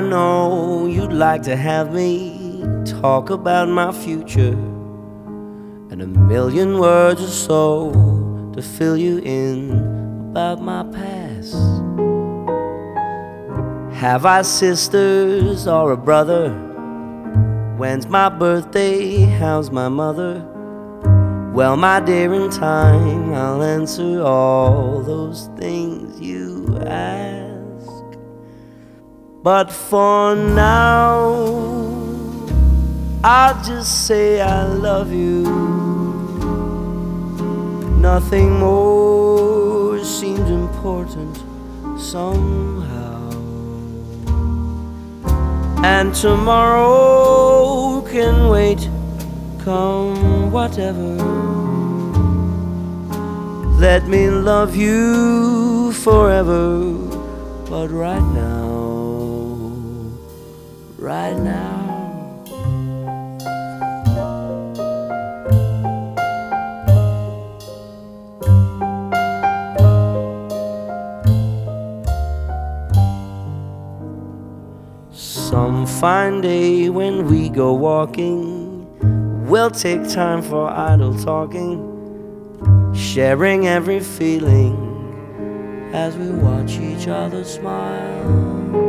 know you'd like to have me talk about my future, and a million words or so to fill you in about my past. Have I sisters or a brother? When's my birthday? How's my mother? Well, my dear, in time I'll answer all those things you ask. But for now, I'll just say I love you. Nothing more seems important somehow. And tomorrow can wait, come whatever. Let me love you forever. But right now, some fine day when we go walking, we'll take time for idle talking, sharing every feeling as we watch each other smile.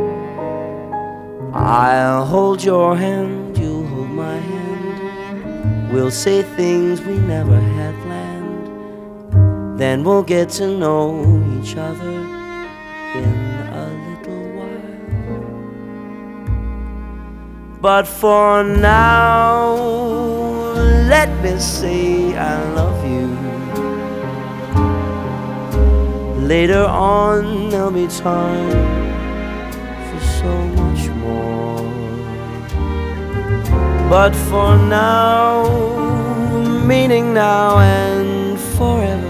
I'll hold your hand, you'll hold my hand. We'll say things we never had planned. Then we'll get to know each other in a little while. But for now, let me say I love you. Later on there'll be time for so much more. But for now, meaning now and forever,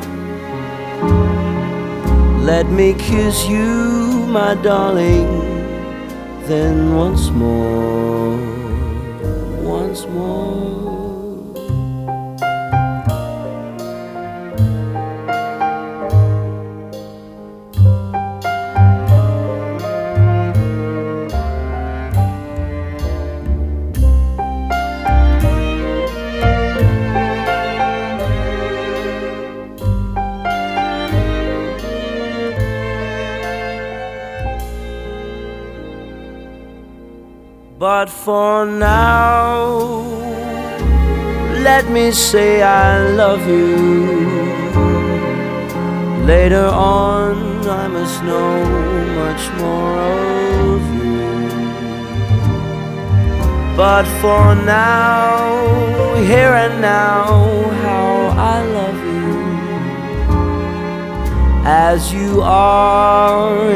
let me kiss you, my darling, then once more, once more. But for now, let me say I love you. Later on, I must know much more of you. But for now, here and now, how I love you. As you are